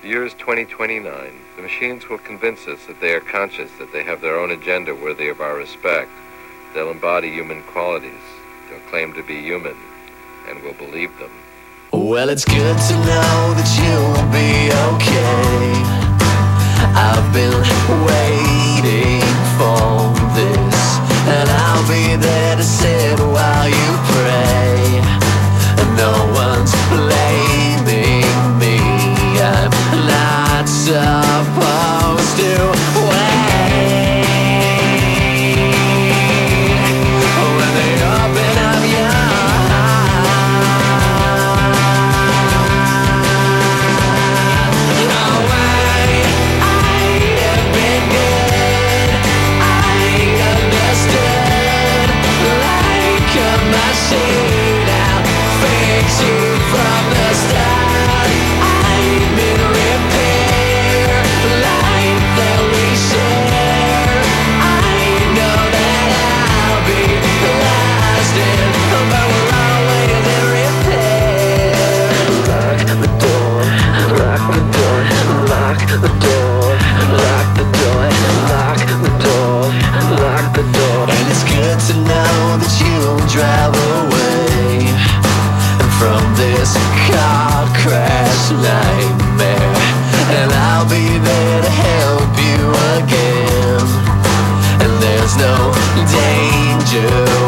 The year is 2029. The machines will convince us that they are conscious, that they have their own agenda worthy of our respect. They'll embody human qualities. They'll claim to be human, and we'll believe them. Well, it's good to know that you'll be okay. I've been waiting for this, and I'll be there to sit while you pray. No one's blaming me. I'm not supposed to wait. When they open up your machine, I'll fix you from the start. I'm in repair, life that we share. I know that I'll be lasting, but we're always in repair. Lock the door, lock the door, lock the door, lock the door, lock the door, lock the door. And it's good to know that you'll drive away from this car crash nightmare, and I'll be there to help you again. And there's no danger